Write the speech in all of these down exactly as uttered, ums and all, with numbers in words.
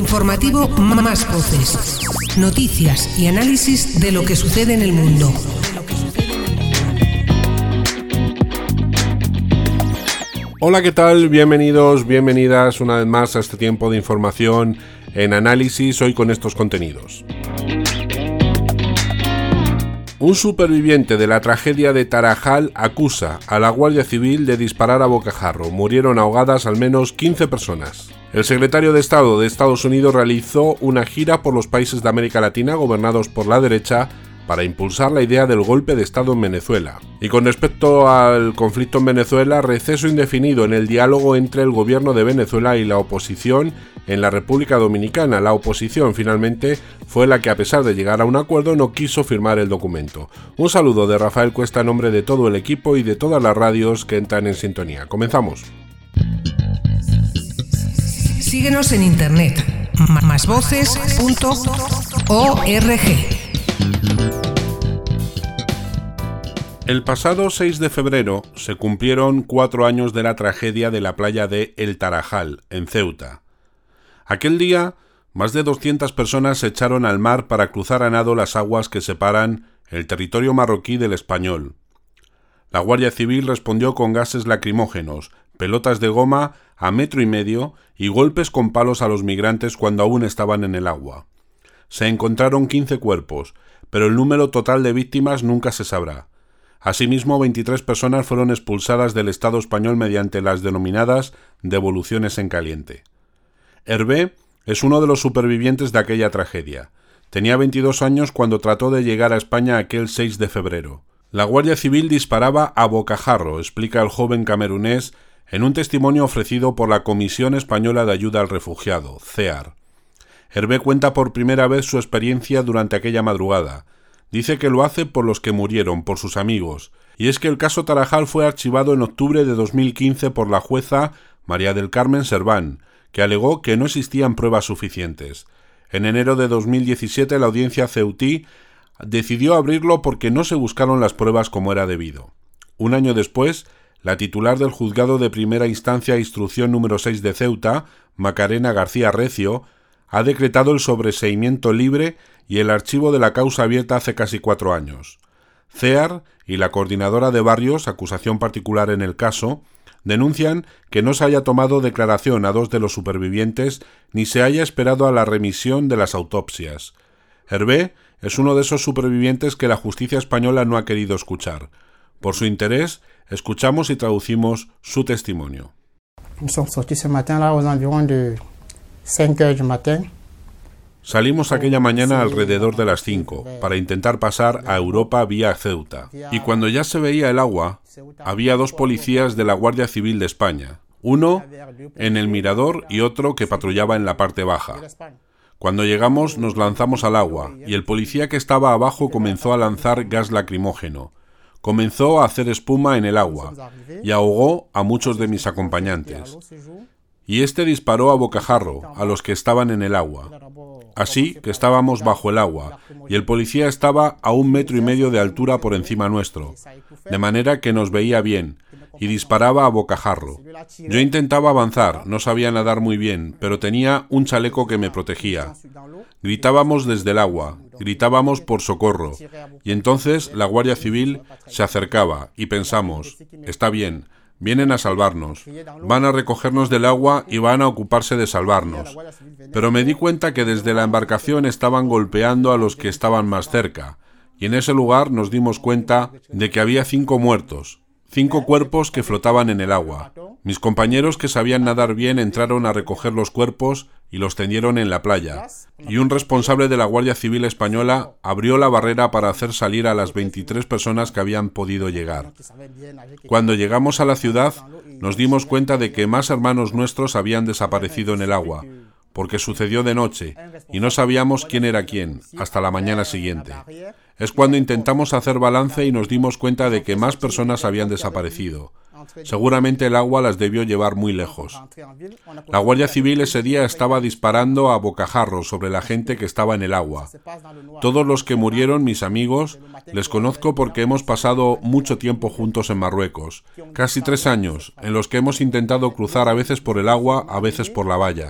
informativo Más Voces. Noticias y análisis de lo que sucede en el mundo. Hola, ¿qué tal? Bienvenidos, bienvenidas una vez más a este tiempo de información en análisis, hoy con estos contenidos. Un superviviente de la tragedia de Tarajal acusa a la Guardia Civil de disparar a bocajarro. Murieron ahogadas al menos quince personas. El secretario de Estado de Estados Unidos realizó una gira por los países de América Latina gobernados por la derecha para impulsar la idea del golpe de Estado en Venezuela. Y con respecto al conflicto en Venezuela, receso indefinido en el diálogo entre el gobierno de Venezuela y la oposición en la República Dominicana. La oposición finalmente fue la que, a pesar de llegar a un acuerdo, no quiso firmar el documento. Un saludo de Rafael Cuesta en nombre de todo el equipo y de todas las radios que entran en sintonía. Comenzamos. Síguenos en internet, más voces punto org. El pasado seis de febrero se cumplieron cuatro años de la tragedia de la playa de El Tarajal, en Ceuta. Aquel día, más de doscientas personas se echaron al mar para cruzar a nado las aguas que separan el territorio marroquí del español. La Guardia Civil respondió con gases lacrimógenos, pelotas de goma a metro y medio y golpes con palos a los migrantes cuando aún estaban en el agua. Se encontraron quince cuerpos, pero el número total de víctimas nunca se sabrá. Asimismo, veintitrés personas fueron expulsadas del Estado español mediante las denominadas devoluciones en caliente. Hervé es uno de los supervivientes de aquella tragedia. Tenía veintidós años cuando trató de llegar a España aquel seis de febrero. La Guardia Civil disparaba a bocajarro, explica el joven camerunés en un testimonio ofrecido por la Comisión Española de Ayuda al Refugiado, C E A R. Hervé cuenta por primera vez su experiencia durante aquella madrugada. Dice que lo hace por los que murieron, por sus amigos, y es que el caso Tarajal fue archivado en octubre de dos mil quince por la jueza María del Carmen Serván, que alegó que no existían pruebas suficientes. En enero de dos mil diecisiete la audiencia ceutí decidió abrirlo porque no se buscaron las pruebas como era debido. Un año después, la titular del juzgado de primera instancia instrucción número seis de Ceuta, Macarena García Recio, ha decretado el sobreseimiento libre y el archivo de la causa abierta hace casi cuatro años. C E A R y la Coordinadora de Barrios, acusación particular en el caso, denuncian que no se haya tomado declaración a dos de los supervivientes ni se haya esperado a la remisión de las autopsias. Hervé es uno de esos supervivientes que la justicia española no ha querido escuchar. Por su interés, escuchamos y traducimos su testimonio. Nous sommes sortis ce matin-là aux environs de cinq heures du matin. Salimos aquella mañana alrededor de las cinco para intentar pasar a Europa vía Ceuta. Y cuando ya se veía el agua, había dos policías de la Guardia Civil de España, uno en el mirador y otro que patrullaba en la parte baja. Cuando llegamos nos lanzamos al agua y el policía que estaba abajo comenzó a lanzar gas lacrimógeno. Comenzó a hacer espuma en el agua y ahogó a muchos de mis acompañantes. Y este disparó a bocajarro a los que estaban en el agua. Así que estábamos bajo el agua, y el policía estaba a un metro y medio de altura por encima nuestro, de manera que nos veía bien, y disparaba a bocajarro. Yo intentaba avanzar, no sabía nadar muy bien, pero tenía un chaleco que me protegía. Gritábamos desde el agua, gritábamos por socorro, y entonces la Guardia Civil se acercaba, y pensamos, está bien, vienen a salvarnos, van a recogernos del agua y van a ocuparse de salvarnos. Pero me di cuenta que desde la embarcación estaban golpeando a los que estaban más cerca, y en ese lugar nos dimos cuenta de que había cinco muertos, cinco cuerpos que flotaban en el agua. Mis compañeros que sabían nadar bien entraron a recoger los cuerpos y los tendieron en la playa, y un responsable de la Guardia Civil española abrió la barrera para hacer salir a las veintitrés personas que habían podido llegar. Cuando llegamos a la ciudad, nos dimos cuenta de que más hermanos nuestros habían desaparecido en el agua, porque sucedió de noche, y no sabíamos quién era quién, hasta la mañana siguiente. Es cuando intentamos hacer balance y nos dimos cuenta de que más personas habían desaparecido. Seguramente el agua las debió llevar muy lejos. La Guardia Civil ese día estaba disparando a bocajarro sobre la gente que estaba en el agua. Todos los que murieron, mis amigos, les conozco porque hemos pasado mucho tiempo juntos en Marruecos, casi tres años, en los que hemos intentado cruzar a veces por el agua, a veces por la valla.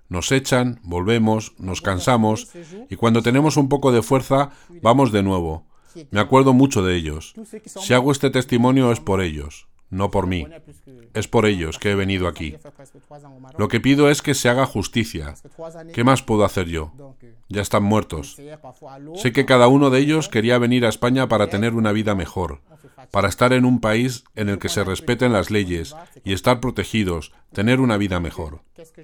Nos echan, volvemos, nos cansamos y cuando tenemos un poco de fuerza, vamos de nuevo. Me acuerdo mucho de ellos. Si hago este testimonio es por ellos, no por mí. Es por ellos que he venido aquí. Lo que pido es que se haga justicia. ¿Qué más puedo hacer yo? Ya están muertos. Sé que cada uno de ellos quería venir a España para tener una vida mejor, para estar en un país en el que se respeten las leyes y estar protegidos, tener una vida mejor.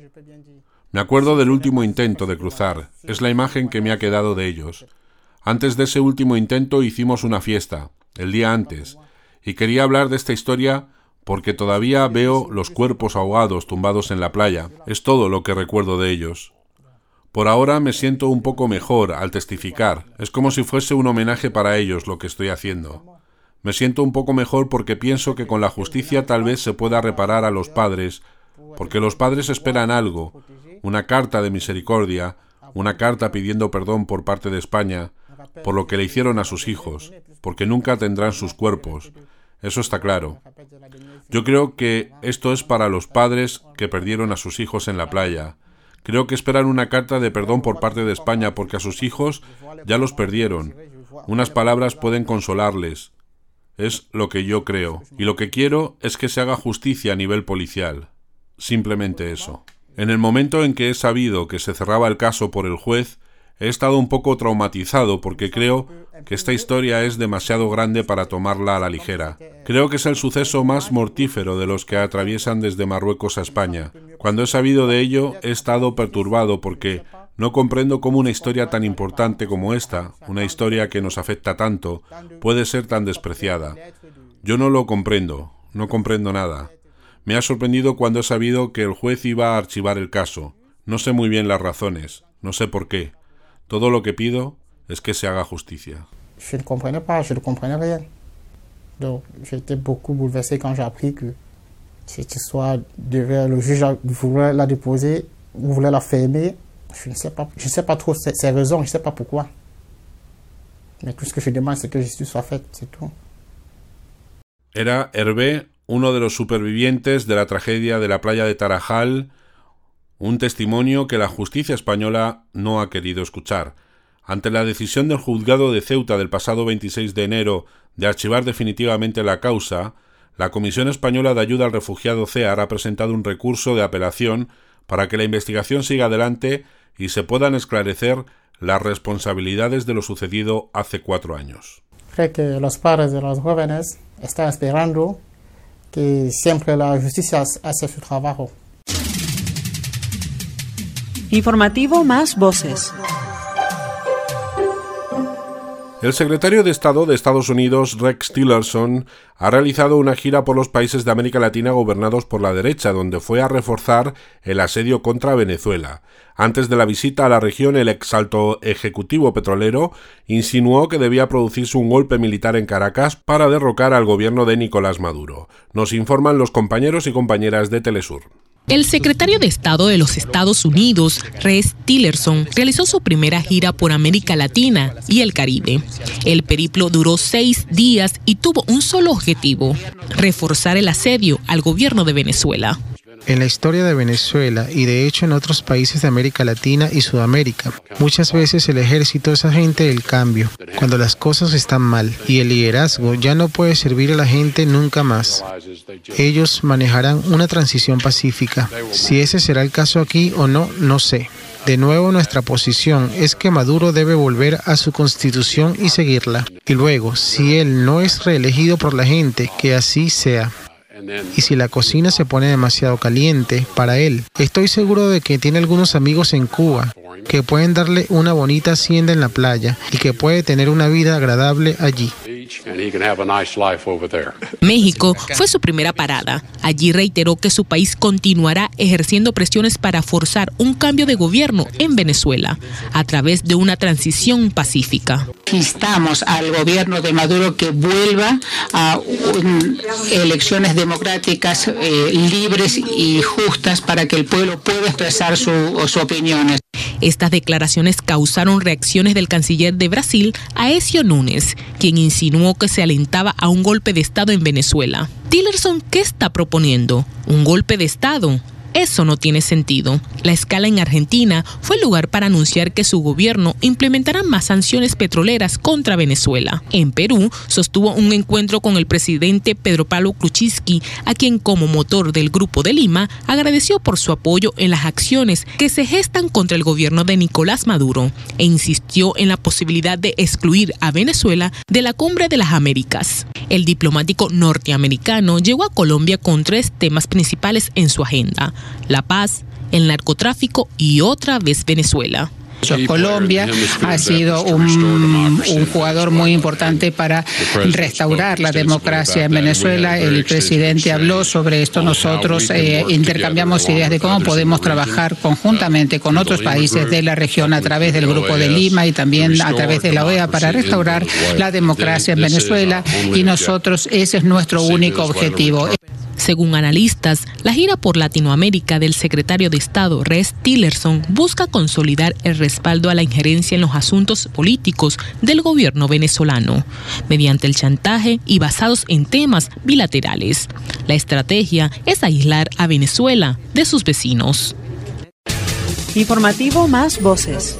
Me acuerdo del último intento de cruzar. Es la imagen que me ha quedado de ellos. Antes de ese último intento hicimos una fiesta, el día antes, y quería hablar de esta historia porque todavía veo los cuerpos ahogados tumbados en la playa. Es todo lo que recuerdo de ellos. Por ahora me siento un poco mejor al testificar. Es como si fuese un homenaje para ellos lo que estoy haciendo. Me siento un poco mejor porque pienso que con la justicia tal vez se pueda reparar a los padres, porque los padres esperan algo, una carta de misericordia, una carta pidiendo perdón por parte de España, por lo que le hicieron a sus hijos, porque nunca tendrán sus cuerpos. Eso está claro. Yo creo que esto es para los padres que perdieron a sus hijos en la playa. Creo que esperan una carta de perdón por parte de España porque a sus hijos ya los perdieron. Unas palabras pueden consolarles. Es lo que yo creo. Y lo que quiero es que se haga justicia a nivel policial. Simplemente eso. En el momento en que he sabido que se cerraba el caso por el juez, he estado un poco traumatizado porque creo que esta historia es demasiado grande para tomarla a la ligera. Creo que es el suceso más mortífero de los que atraviesan desde Marruecos a España. Cuando he sabido de ello, he estado perturbado porque no comprendo cómo una historia tan importante como esta, una historia que nos afecta tanto, puede ser tan despreciada. Yo no lo comprendo, no comprendo nada. Me ha sorprendido cuando he sabido que el juez iba a archivar el caso. No sé muy bien las razones, no sé por qué. Todo lo que pido es que se haga justicia. Je ne comprenais pas, je ne comprenais rien. Donc, j'étais beaucoup bouleversé quand j'ai appris que cette histoire devait, le juge voulait la déposer, voulait la fermer. Je ne sais pas, je ne sais pas trop ses, ses raisons, je ne sais pas pourquoi. Mais tout ce que je demande, c'est que justice soit faite, c'est tout. Era Hervé, uno de los supervivientes de la tragedia de la playa de Tarajal, un testimonio que la justicia española no ha querido escuchar. Ante la decisión del juzgado de Ceuta del pasado veintiséis de enero de archivar definitivamente la causa, la Comisión Española de Ayuda al Refugiado C E A R ha presentado un recurso de apelación para que la investigación siga adelante y se puedan esclarecer las responsabilidades de lo sucedido hace cuatro años. Creo que los padres de los jóvenes están esperando que siempre la justicia hace su trabajo. Informativo Más Voces. El secretario de Estado de Estados Unidos, Rex Tillerson, ha realizado una gira por los países de América Latina gobernados por la derecha, donde fue a reforzar el asedio contra Venezuela. Antes de la visita a la región, el ex alto ejecutivo petrolero insinuó que debía producirse un golpe militar en Caracas para derrocar al gobierno de Nicolás Maduro. Nos informan los compañeros y compañeras de Telesur. El secretario de Estado de los Estados Unidos, Rex Tillerson, realizó su primera gira por América Latina y el Caribe. El periplo duró seis días y tuvo un solo objetivo: reforzar el asedio al gobierno de Venezuela. En la historia de Venezuela y de hecho en otros países de América Latina y Sudamérica, muchas veces el ejército es agente del cambio, cuando las cosas están mal, y el liderazgo ya no puede servir a la gente nunca más. Ellos manejarán una transición pacífica. Si ese será el caso aquí o no, no sé. De nuevo, nuestra posición es que Maduro debe volver a su constitución y seguirla. Y luego, si él no es reelegido por la gente, que así sea. Y si la cocina se pone demasiado caliente para él, estoy seguro de que tiene algunos amigos en Cuba que pueden darle una bonita hacienda en la playa y que puede tener una vida agradable allí. México fue su primera parada. Allí reiteró que su país continuará ejerciendo presiones para forzar un cambio de gobierno en Venezuela a través de una transición pacífica. Instamos al gobierno de Maduro que vuelva a un, elecciones democráticas eh, libres y justas para que el pueblo pueda expresar su, su opinión. Estas declaraciones causaron reacciones del canciller de Brasil, Aécio Nunes, quien insinuó que se alentaba a un golpe de Estado en Venezuela. Tillerson, ¿qué está proponiendo? ¿Un golpe de Estado? Eso no tiene sentido. La escala en Argentina fue el lugar para anunciar que su gobierno implementará más sanciones petroleras contra Venezuela. En Perú, sostuvo un encuentro con el presidente Pedro Pablo Kuczynski, a quien como motor del Grupo de Lima agradeció por su apoyo en las acciones que se gestan contra el gobierno de Nicolás Maduro e insistió en la posibilidad de excluir a Venezuela de la Cumbre de las Américas. El diplomático norteamericano llegó a Colombia con tres temas principales en su agenda: la paz, el narcotráfico y otra vez Venezuela. Colombia ha sido un, un jugador muy importante para restaurar la democracia en Venezuela. El presidente habló sobre esto. Nosotros eh, intercambiamos ideas de cómo podemos trabajar conjuntamente con otros países de la región a través del Grupo de Lima y también a través de la O E A para restaurar la democracia en Venezuela, y nosotros ese es nuestro único objetivo. Según analistas, la gira por Latinoamérica del secretario de Estado Rex Tillerson busca consolidar el respaldo a la injerencia en los asuntos políticos del gobierno venezolano, mediante el chantaje y basados en temas bilaterales. La estrategia es aislar a Venezuela de sus vecinos. Informativo Más Voces.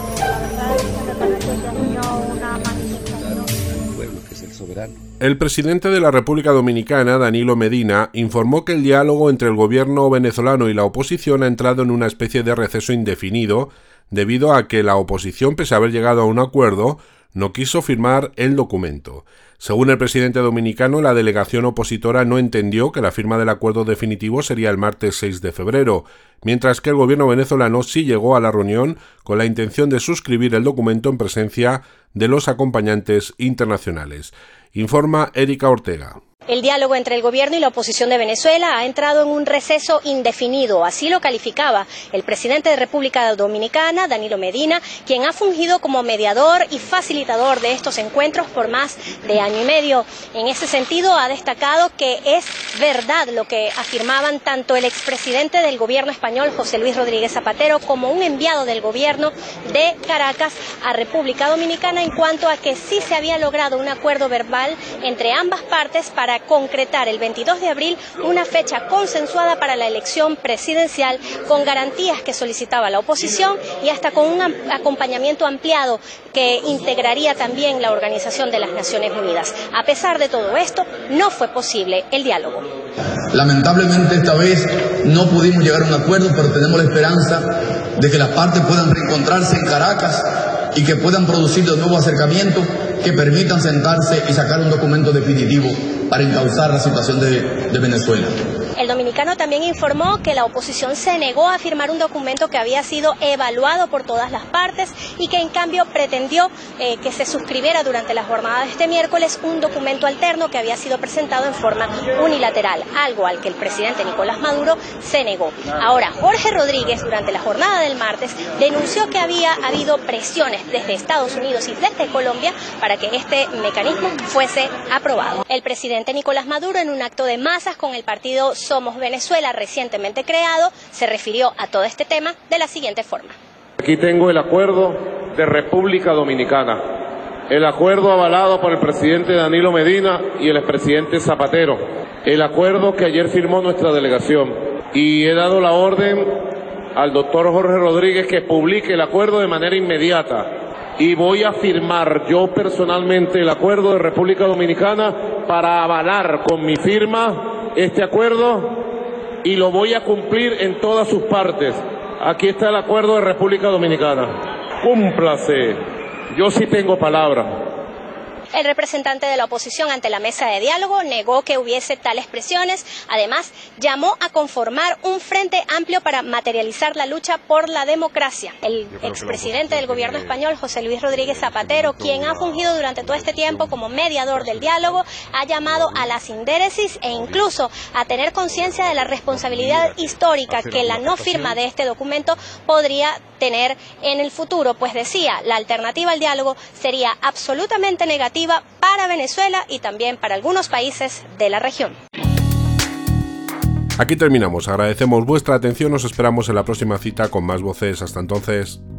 El presidente de la República Dominicana, Danilo Medina, informó que el diálogo entre el gobierno venezolano y la oposición ha entrado en una especie de receso indefinido debido a que la oposición, pese a haber llegado a un acuerdo, no quiso firmar el documento. Según el presidente dominicano, la delegación opositora no entendió que la firma del acuerdo definitivo sería el martes seis de febrero, mientras que el gobierno venezolano sí llegó a la reunión con la intención de suscribir el documento en presencia de los acompañantes internacionales. Informa Erika Ortega. El diálogo entre el gobierno y la oposición de Venezuela ha entrado en un receso indefinido, así lo calificaba el presidente de República Dominicana, Danilo Medina, quien ha fungido como mediador y facilitador de estos encuentros por más de año y medio. En ese sentido, ha destacado que es verdad lo que afirmaban tanto el expresidente del gobierno español, José Luis Rodríguez Zapatero, como un enviado del gobierno de Caracas a República Dominicana en cuanto a que sí se había logrado un acuerdo verbal entre ambas partes para concretar el veintidós de abril una fecha consensuada para la elección presidencial con garantías que solicitaba la oposición y hasta con un acompañamiento ampliado que integraría también la Organización de las Naciones Unidas. A pesar de todo esto, no fue posible el diálogo. Lamentablemente esta vez no pudimos llegar a un acuerdo, pero tenemos la esperanza de que las partes puedan reencontrarse en Caracas y que puedan producir de nuevo acercamientos que permitan sentarse y sacar un documento definitivo para encauzar la situación de, de Venezuela. El dominicano también informó que la oposición se negó a firmar un documento que había sido evaluado por todas las partes y que en cambio pretendió eh, que se suscribiera durante la jornada de este miércoles un documento alterno que había sido presentado en forma unilateral, algo al que el presidente Nicolás Maduro se negó. Ahora, Jorge Rodríguez, durante la jornada del martes, denunció que había habido presiones desde Estados Unidos y desde Colombia para que este mecanismo fuese aprobado. El presidente Nicolás Maduro, en un acto de masas con el partido Somos Venezuela, recientemente creado, se refirió a todo este tema de la siguiente forma. Aquí tengo el acuerdo de República Dominicana, el acuerdo avalado por el presidente Danilo Medina y el expresidente Zapatero, el acuerdo que ayer firmó nuestra delegación, y he dado la orden al doctor Jorge Rodríguez que publique el acuerdo de manera inmediata, y voy a firmar yo personalmente el acuerdo de República Dominicana para avalar con mi firma este acuerdo y lo voy a cumplir en todas sus partes. Aquí está el acuerdo de República Dominicana. Cúmplase. Yo sí tengo palabra. El representante de la oposición ante la mesa de diálogo negó que hubiese tales presiones. Además, llamó a conformar un frente amplio para materializar la lucha por la democracia. El expresidente del gobierno español, José Luis Rodríguez Zapatero, quien ha fungido durante todo este tiempo como mediador del diálogo, ha llamado a la sindéresis e incluso a tener conciencia de la responsabilidad histórica que la no firma de este documento podría tener en el futuro, pues decía, la alternativa al diálogo sería absolutamente negativa para Venezuela y también para algunos países de la región. Aquí terminamos. Agradecemos vuestra atención. Nos esperamos en la próxima cita con más voces. Hasta entonces.